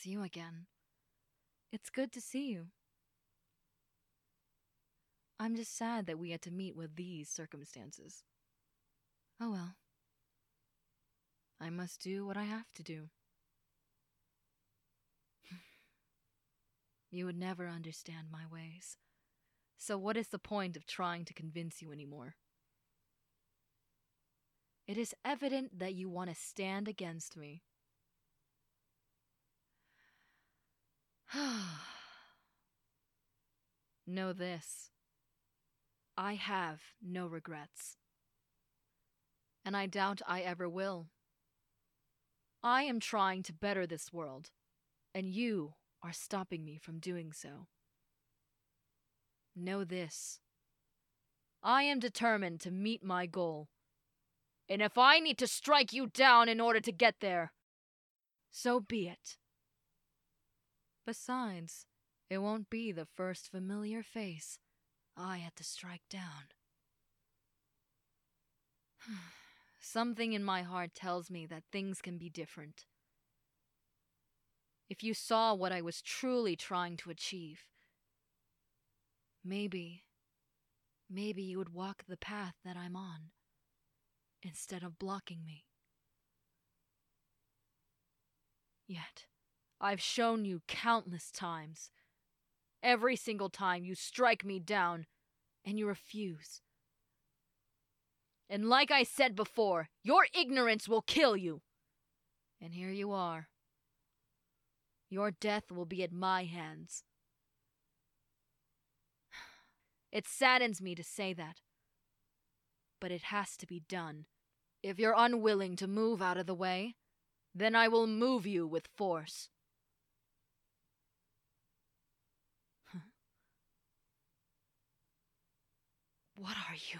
It's you again. It's good to see you. I'm just sad that we had to meet with these circumstances. Oh well. I must do what I have to do. You would never understand my ways. So what is the point of trying to convince you anymore? It is evident that you want to stand against me. Know this. I have no regrets. And I doubt I ever will. I am trying to better this world, and you are stopping me from doing so. Know this. I am determined to meet my goal. And if I need to strike you down in order to get there, so be it. Besides, it won't be the first familiar face I had to strike down. Something in my heart tells me that things can be different. If you saw what I was truly trying to achieve, maybe you would walk the path that I'm on, instead of blocking me. Yet, I've shown you countless times. Every single time you strike me down, and you refuse. And like I said before, your ignorance will kill you. And here you are. Your death will be at my hands. It saddens me to say that, but it has to be done. If you're unwilling to move out of the way, then I will move you with force. What are you?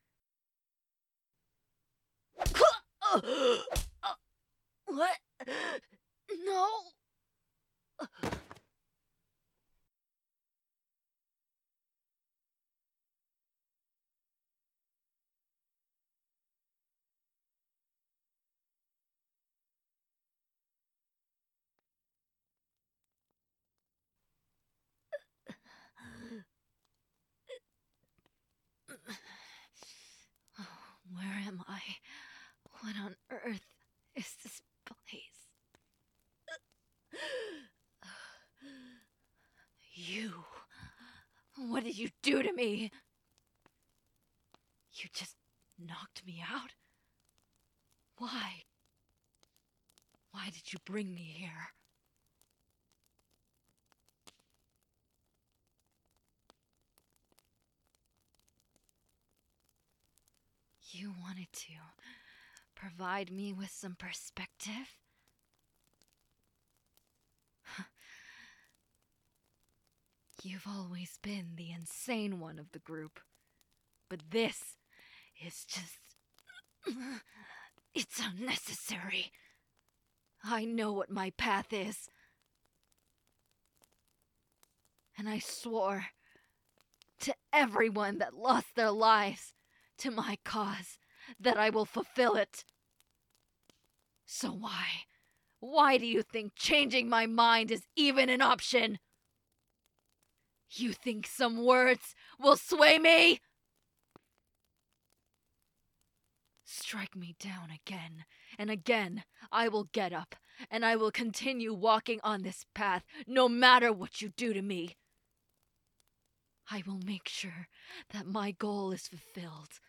What? No! Where am I? What on earth is this place? You. What did you do to me? You just knocked me out? Why? Why did you bring me here? You wanted to provide me with some perspective? You've always been the insane one of the group. But this is just... It's unnecessary. I know what my path is. And I swore to everyone that lost their lives to my cause that I will fulfill it. So why? Why do you think changing my mind is even an option? You think some words will sway me? Strike me down again, and again I will get up, and I will continue walking on this path, no matter what you do to me. I will make sure that my goal is fulfilled.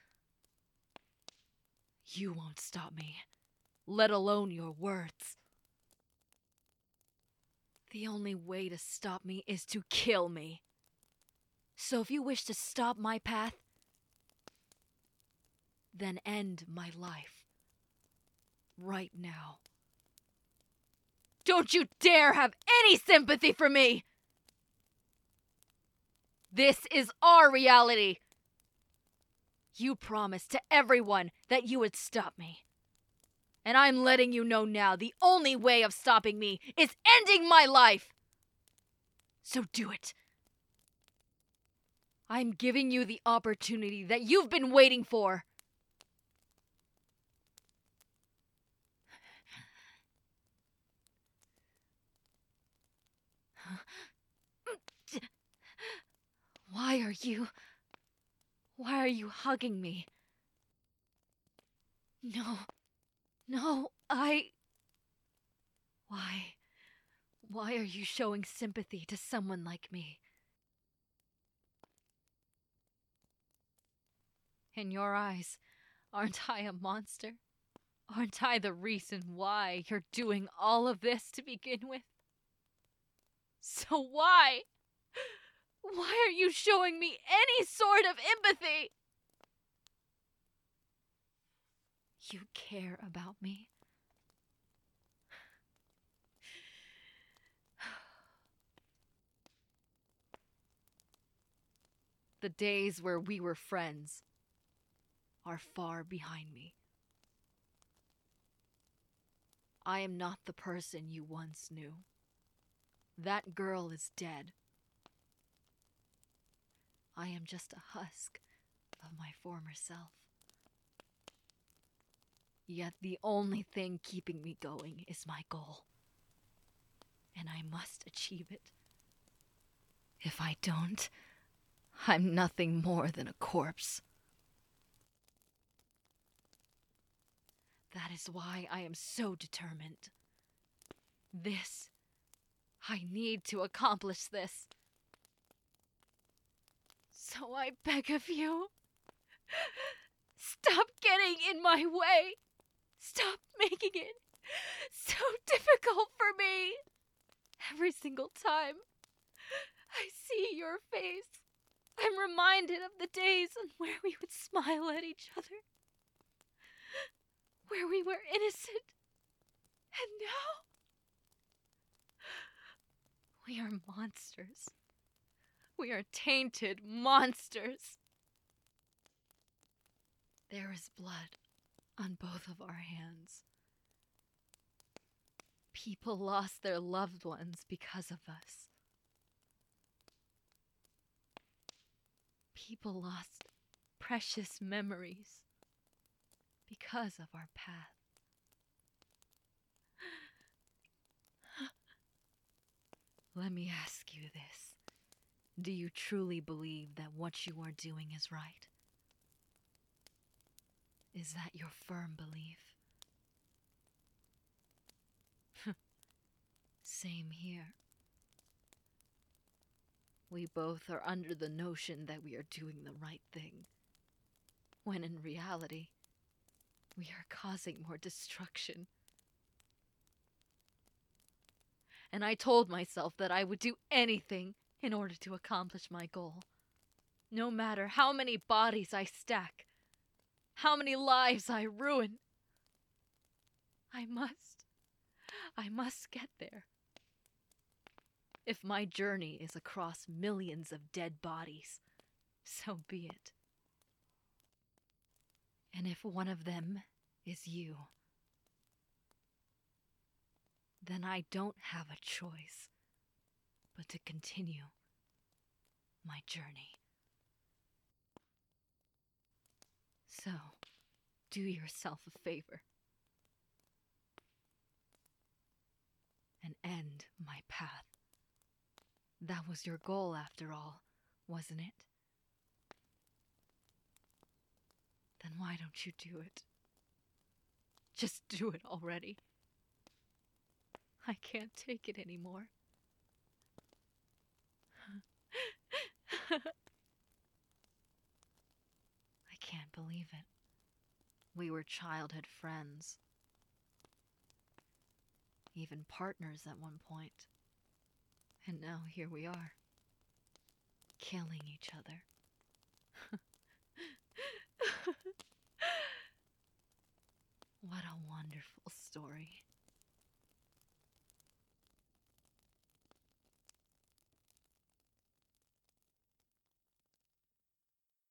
You won't stop me, let alone your words. The only way to stop me is to kill me. So if you wish to stop my path, then end my life. Right now. Don't you dare have any sympathy for me! This is our reality. You promised to everyone that you would stop me. And I'm letting you know now the only way of stopping me is ending my life. So do it. I'm giving you the opportunity that you've been waiting for. Why are you hugging me? No. No, Why? Why are you showing sympathy to someone like me? In your eyes, aren't I a monster? Aren't I the reason why you're doing all of this to begin with? So why? Why are you showing me any sort of empathy? You care about me. The days where we were friends are far behind me. I am not the person you once knew. That girl is dead. I am just a husk of my former self. Yet the only thing keeping me going is my goal. And I must achieve it. If I don't, I'm nothing more than a corpse. That is why I am so determined. I need to accomplish this. So I beg of you, stop getting in my way. Stop making it so difficult for me. Every single time I see your face, I'm reminded of the days where we would smile at each other, where we were innocent, and now we are monsters. We are tainted monsters. There is blood on both of our hands. People lost their loved ones because of us. People lost precious memories because of our path. Let me ask you this. Do you truly believe that what you are doing is right? Is that your firm belief? Same here. We both are under the notion that we are doing the right thing, when in reality, we are causing more destruction. And I told myself that I would do anything in order to accomplish my goal. No matter how many bodies I stack, how many lives I ruin. I must get there. If my journey is across millions of dead bodies, so be it. And if one of them is you, then I don't have a choice but to continue my journey. So, do yourself a favor and end my path. That was your goal after all, wasn't it? Then why don't you do it? Just do it already. I can't take it anymore. I can't believe it. We were childhood friends. Even partners at one point. And now here we are, killing each other. What a wonderful story.